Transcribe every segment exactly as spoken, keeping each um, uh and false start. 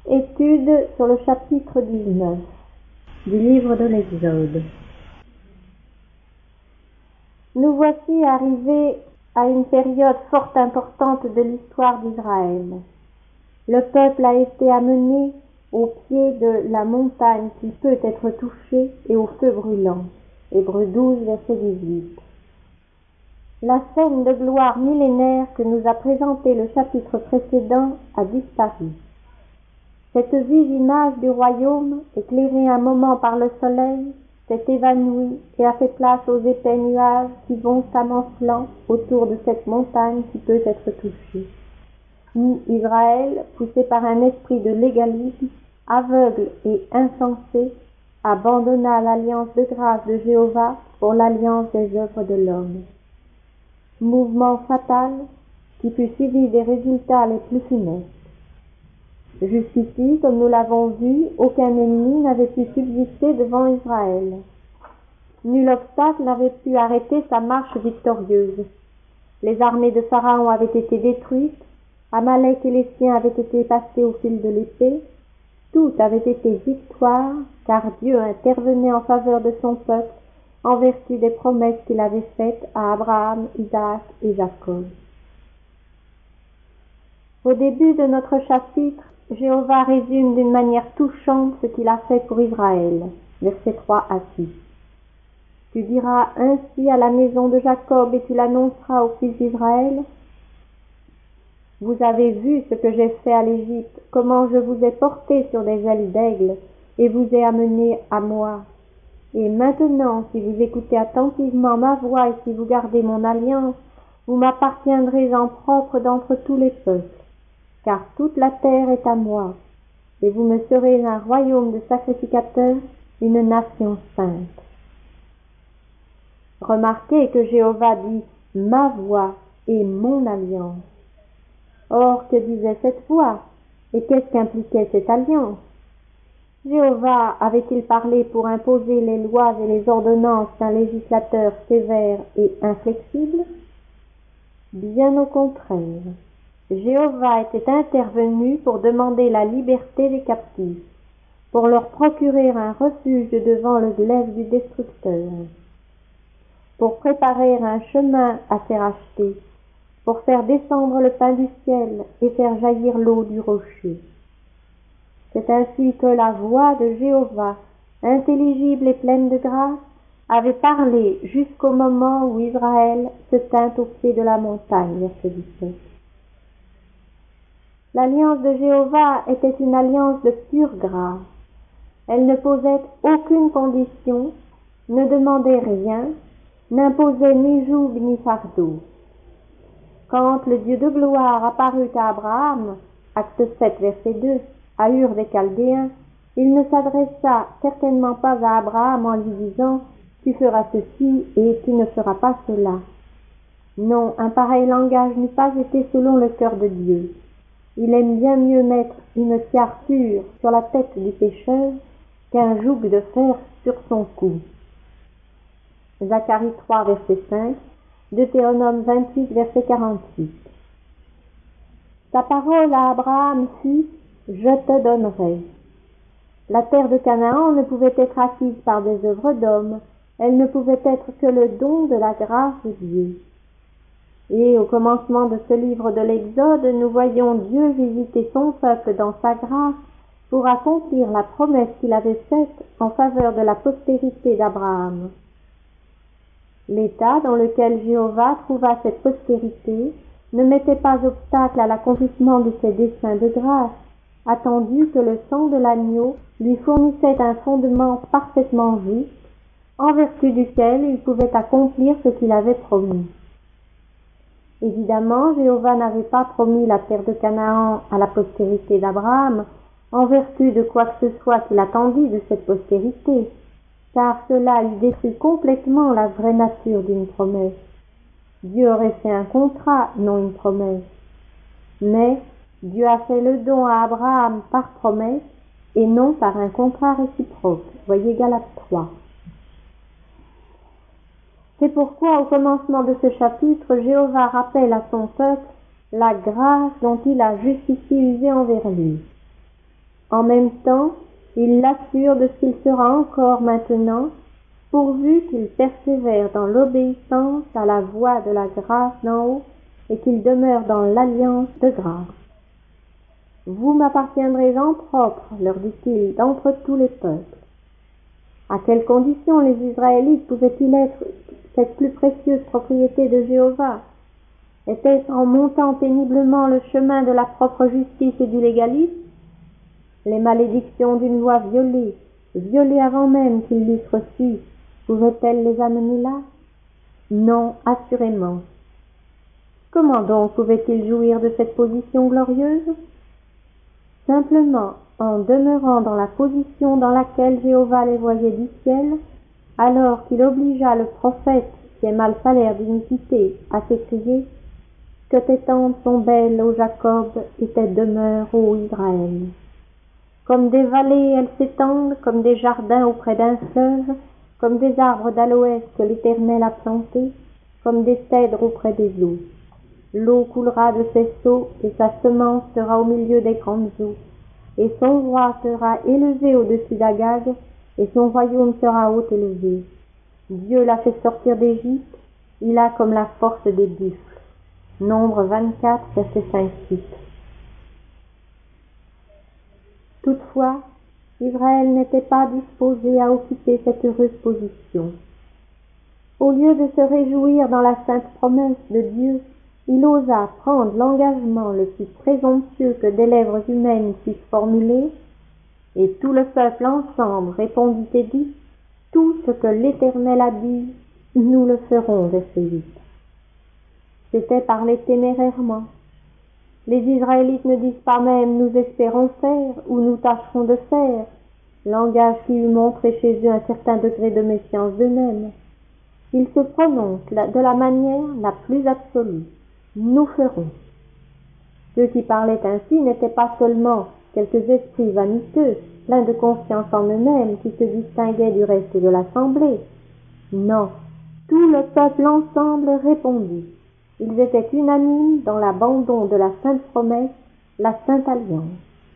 Étude sur le chapitre dix-neuf du livre de l'Exode. Nous voici arrivés à une période fort importante de l'histoire d'Israël. Le peuple a été amené au pied de la montagne qui peut être touchée et au feu brûlant. Hébreux douze, verset dix-huit. La scène de gloire millénaire que nous a présentée le chapitre précédent a disparu. Cette vive image du royaume, éclairée un moment par le soleil, s'est évanouie et a fait place aux épais nuages qui vont s'amoncelant autour de cette montagne qui peut être touchée. Puis Israël, poussé par un esprit de légalisme, aveugle et insensé, abandonna l'alliance de grâce de Jéhovah pour l'alliance des œuvres de l'homme. Mouvement fatal qui fut suivi des résultats les plus funestes. Jusqu'ici, comme nous l'avons vu, aucun ennemi n'avait pu subsister devant Israël. Nul obstacle n'avait pu arrêter sa marche victorieuse. Les armées de Pharaon avaient été détruites, Amalek et les siens avaient été passés au fil de l'épée, tout avait été victoire, car Dieu intervenait en faveur de son peuple en vertu des promesses qu'il avait faites à Abraham, Isaac et Jacob. Au début de notre chapitre, Jéhovah résume d'une manière touchante ce qu'il a fait pour Israël. Versets trois à six. Tu diras ainsi à la maison de Jacob et tu l'annonceras aux fils d'Israël. Vous avez vu ce que j'ai fait à l'Égypte, comment je vous ai porté sur des ailes d'aigle et vous ai amené à moi. Et maintenant, si vous écoutez attentivement ma voix et si vous gardez mon alliance, vous m'appartiendrez en propre d'entre tous les peuples. Car toute la terre est à moi, et vous me serez un royaume de sacrificateurs, une nation sainte. Remarquez que Jéhovah dit « ma voix et mon alliance ». Or, que disait cette voix, et qu'est-ce qu'impliquait cette alliance? Jéhovah avait-il parlé pour imposer les lois et les ordonnances d'un législateur sévère et inflexible? Bien au contraire. Jéhovah était intervenu pour demander la liberté des captifs, pour leur procurer un refuge devant le glaive du destructeur, pour préparer un chemin à ses rachetés, pour faire descendre le pain du ciel et faire jaillir l'eau du rocher. C'est ainsi que la voix de Jéhovah, intelligible et pleine de grâce, avait parlé jusqu'au moment où Israël se tint au pied de la montagne, verset dix-sept. L'alliance de Jéhovah était une alliance de pure grâce. Elle ne posait aucune condition, ne demandait rien, n'imposait ni joug ni fardeau. Quand le Dieu de gloire apparut à Abraham, acte sept, verset deux, à Ur des Chaldéens, il ne s'adressa certainement pas à Abraham en lui disant « Tu feras ceci et tu ne feras pas cela ». Non, un pareil langage n'eût pas été selon le cœur de Dieu. Il aime bien mieux mettre une pierre pure sur la tête du pécheur qu'un joug de fer sur son cou. Zacharie trois, verset cinq, Deutéronome vingt-huit, verset quarante-huit. Sa parole à Abraham fut « Je te donnerai ». La terre de Canaan ne pouvait être acquise par des œuvres d'hommes, elle ne pouvait être que le don de la grâce de Dieu. Et au commencement de ce livre de l'Exode, nous voyons Dieu visiter son peuple dans sa grâce pour accomplir la promesse qu'il avait faite en faveur de la postérité d'Abraham. L'état dans lequel Jéhovah trouva cette postérité ne mettait pas obstacle à l'accomplissement de ses desseins de grâce, attendu que le sang de l'agneau lui fournissait un fondement parfaitement juste, en vertu duquel il pouvait accomplir ce qu'il avait promis. Évidemment, Jéhovah n'avait pas promis la terre de Canaan à la postérité d'Abraham, en vertu de quoi que ce soit qu'il attendît de cette postérité, car cela eût détruit complètement la vraie nature d'une promesse. Dieu aurait fait un contrat, non une promesse. Mais Dieu a fait le don à Abraham par promesse et non par un contrat réciproque. Voyez Galates trois. C'est pourquoi au commencement de ce chapitre, Jéhovah rappelle à son peuple la grâce dont il a jusqu'ici usé envers lui. En même temps, il l'assure de ce qu'il sera encore maintenant, pourvu qu'il persévère dans l'obéissance à la voix de la grâce d'en haut et qu'il demeure dans l'alliance de grâce. Vous m'appartiendrez en propre, leur dit-il, d'entre tous les peuples. À quelles conditions les Israélites pouvaient-ils être cette plus précieuse propriété de Jéhovah? Était-ce en montant péniblement le chemin de la propre justice et du légalisme? Les malédictions d'une loi violée, violée avant même qu'ils l'eussent reçue, pouvaient-elles les amener là? Non, assurément. Comment donc pouvaient-ils jouir de cette position glorieuse? Simplement en demeurant dans la position dans laquelle Jéhovah les voyait du ciel, alors qu'il obligea le prophète, qui est mal salaire d'iniquité, à s'écrier « Que tes tentes sont belles, ô Jacob, et tes demeures, ô Israël !» Comme des vallées, elles s'étendent, comme des jardins auprès d'un fleuve, comme des arbres d'aloès que l'Éternel a plantés, comme des cèdres auprès des eaux. L'eau coulera de ses seaux, et sa semence sera au milieu des grandes eaux. Et son roi sera élevé au-dessus d'Agag, et son royaume sera haut élevé. Dieu l'a fait sortir d'Égypte, il a comme la force des buffles. Nombre vingt-quatre, verset cinq six. Toutefois, Israël n'était pas disposé à occuper cette heureuse position. Au lieu de se réjouir dans la sainte promesse de Dieu, il osa prendre l'engagement le plus présomptueux que des lèvres humaines puissent formuler, et tout le peuple ensemble répondit et dit « Tout ce que l'Éternel a dit, nous le ferons, verset huit. » C'était parler témérairement. Les Israélites ne disent pas même « nous espérons faire » ou « nous tâcherons de faire », langage qui eût montré chez eux un certain degré de méfiance d'eux-mêmes. Ils se prononcent de la manière la plus absolue. Nous ferons. Ceux qui parlaient ainsi n'étaient pas seulement quelques esprits vaniteux, pleins de confiance en eux-mêmes, qui se distinguaient du reste de l'assemblée. Non, tout le peuple ensemble répondit. Ils étaient unanimes dans l'abandon de la sainte promesse, la sainte alliance.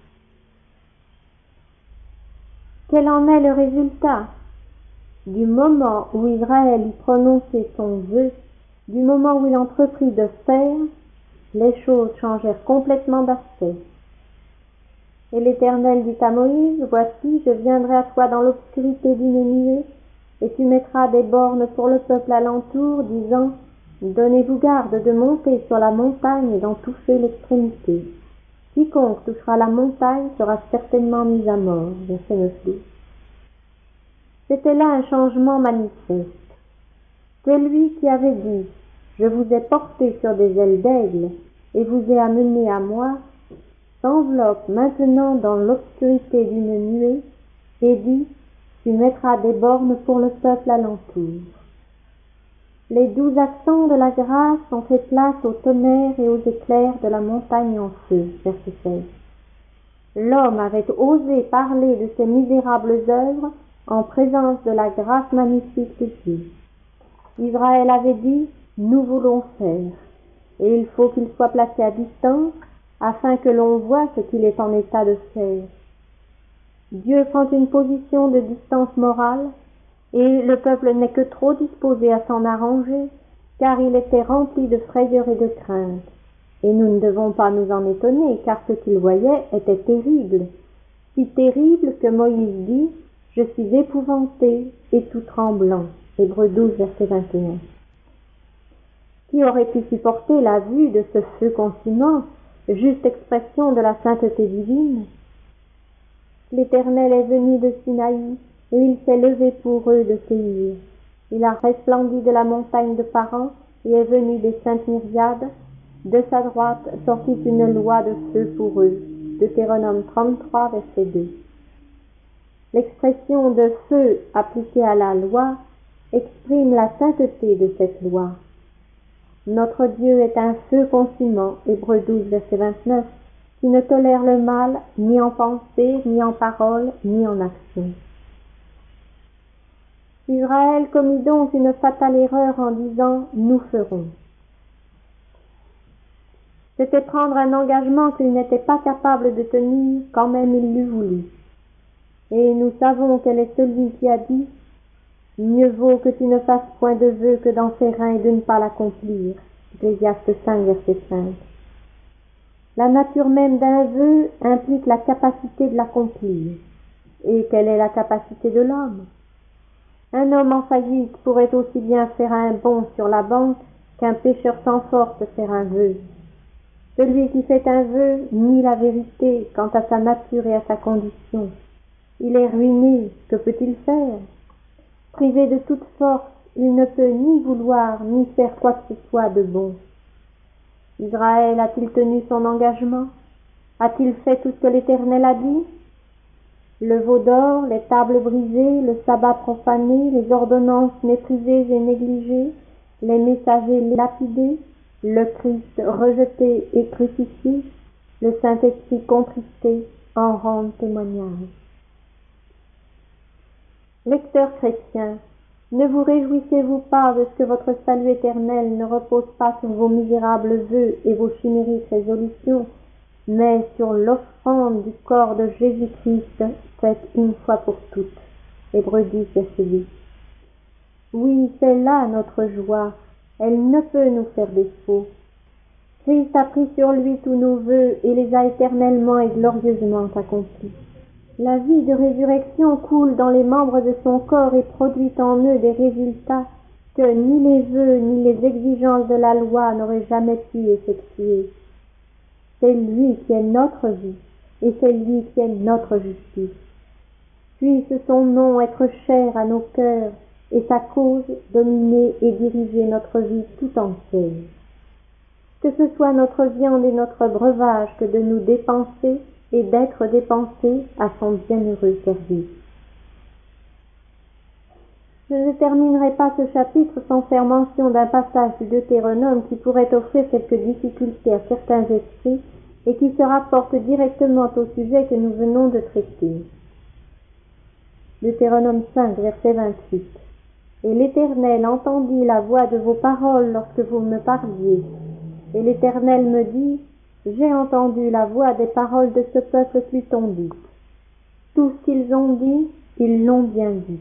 Quel en est le résultat? Du moment où Israël y prononçait son vœu, du moment où il entreprit de faire, les choses changèrent complètement d'aspect. Et l'Éternel dit à Moïse, « Voici, je viendrai à toi dans l'obscurité d'une nuée, et tu mettras des bornes pour le peuple alentour, disant, Donnez-vous garde de monter sur la montagne et d'en toucher l'extrémité. Quiconque touchera la montagne sera certainement mis à mort. » Verset neuf. C'était là un changement manifeste. Celui qui avait dit « Je vous ai porté sur des ailes d'aigle et vous ai amené à moi » s'enveloppe maintenant dans l'obscurité d'une nuée et dit « Tu mettras des bornes pour le peuple alentour ». Les doux accents de la grâce ont fait place au tonnerre et aux éclairs de la montagne en feu. Verset seize. L'homme avait osé parler de ses misérables œuvres en présence de la grâce magnifique de Dieu. Israël avait dit « Nous voulons faire » et il faut qu'il soit placé à distance afin que l'on voie ce qu'il est en état de faire. Dieu prend une position de distance morale et le peuple n'est que trop disposé à s'en arranger car il était rempli de frayeur et de crainte. Et nous ne devons pas nous en étonner car ce qu'il voyait était terrible, si terrible que Moïse dit « Je suis épouvanté et tout tremblant ». Hébreux douze, verset vingt et un. Qui aurait pu supporter la vue de ce feu consumant, juste expression de la sainteté divine? L'Éternel est venu de Sinaï, et il s'est levé pour eux de Séir. Il a resplendi de la montagne de Paran, et est venu des saintes myriades. De sa droite sortit une loi de feu pour eux. Deutéronome trente-trois, verset deux. L'expression de feu appliquée à la loi exprime la sainteté de cette loi. Notre Dieu est un feu consumant, Hébreux douze, verset vingt-neuf, qui ne tolère le mal ni en pensée, ni en parole, ni en action. Israël commit donc une fatale erreur en disant « Nous ferons ». C'était prendre un engagement qu'il n'était pas capable de tenir, quand même il l'eût voulu. Et nous savons quel est celui qui a dit « Mieux vaut que tu ne fasses point de vœu que dans ses reins de ne pas l'accomplir. » Ecclésiaste cinq, verset cinq. La nature même d'un vœu implique la capacité de l'accomplir. Et quelle est la capacité de l'homme? Un homme en faillite pourrait aussi bien faire un bond sur la banque qu'un pécheur sans force faire un vœu. Celui qui fait un vœu nie la vérité quant à sa nature et à sa condition. Il est ruiné, que peut-il faire? Privé de toute force, il ne peut ni vouloir ni faire quoi que ce soit de bon. Israël a-t-il tenu son engagement? A-t-il fait tout ce que l'Éternel a dit? Le veau d'or, les tables brisées, le sabbat profané, les ordonnances méprisées et négligées, les messagers lapidés, le Christ rejeté et crucifié, le Saint-Esprit contristé en rendent témoignage. Lecteurs chrétiens, ne vous réjouissez-vous pas de ce que votre salut éternel ne repose pas sur vos misérables vœux et vos chimériques résolutions, mais sur l'offrande du corps de Jésus-Christ faite une fois pour toutes. Hébreux dix, verset dix. Oui, c'est là notre joie, elle ne peut nous faire défaut. Christ a pris sur lui tous nos vœux et les a éternellement et glorieusement accomplis. La vie de résurrection coule dans les membres de son corps et produit en eux des résultats que ni les vœux ni les exigences de la loi n'auraient jamais pu effectuer. C'est lui qui est notre vie et c'est lui qui est notre justice. Puisse son nom être cher à nos cœurs et sa cause dominer et diriger notre vie tout entière. Que ce soit notre viande et notre breuvage que de nous dépenser et d'être dépensés à son bienheureux service. Je ne terminerai pas ce chapitre sans faire mention d'un passage du Deutéronome qui pourrait offrir quelques difficultés à certains esprits et qui se rapporte directement au sujet que nous venons de traiter. Deutéronome cinq, verset vingt-huit. Et l'Éternel entendit la voix de vos paroles lorsque vous me parliez. Et l'Éternel me dit, j'ai entendu la voix des paroles de ce peuple qui t'ont dit. Tout ce qu'ils ont dit, ils l'ont bien dit.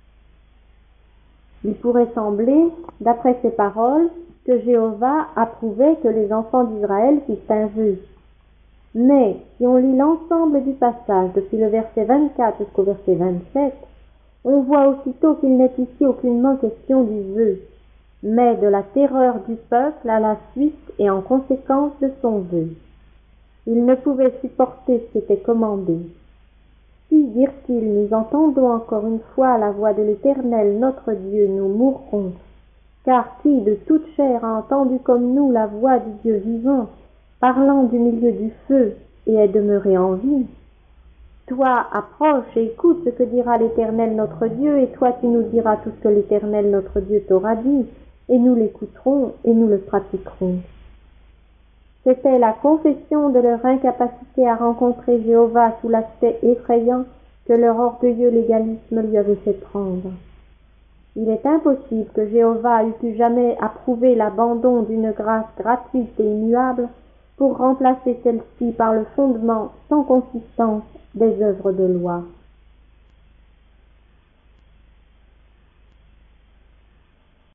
Il pourrait sembler, d'après ces paroles, que Jéhovah approuvait que les enfants d'Israël fissent un vœu. Mais, si on lit l'ensemble du passage depuis le verset vingt-quatre jusqu'au verset vingt-sept, on voit aussitôt qu'il n'est ici aucunement question du vœu, mais de la terreur du peuple à la suite et en conséquence de son vœu. Il ne pouvait supporter ce qui était commandé. Si, dirent-ils, nous entendons encore une fois la voix de l'Éternel notre Dieu, nous mourrons. Car qui de toute chair a entendu comme nous la voix du Dieu vivant, parlant du milieu du feu, et est demeuré en vie? Toi, approche et écoute ce que dira l'Éternel notre Dieu, et toi tu nous diras tout ce que l'Éternel notre Dieu t'aura dit, et nous l'écouterons et nous le pratiquerons. C'était la confession de leur incapacité à rencontrer Jéhovah sous l'aspect effrayant que leur orgueilleux légalisme lui avait fait prendre. Il est impossible que Jéhovah eût pu jamais approuver l'abandon d'une grâce gratuite et immuable pour remplacer celle-ci par le fondement sans consistance des œuvres de loi.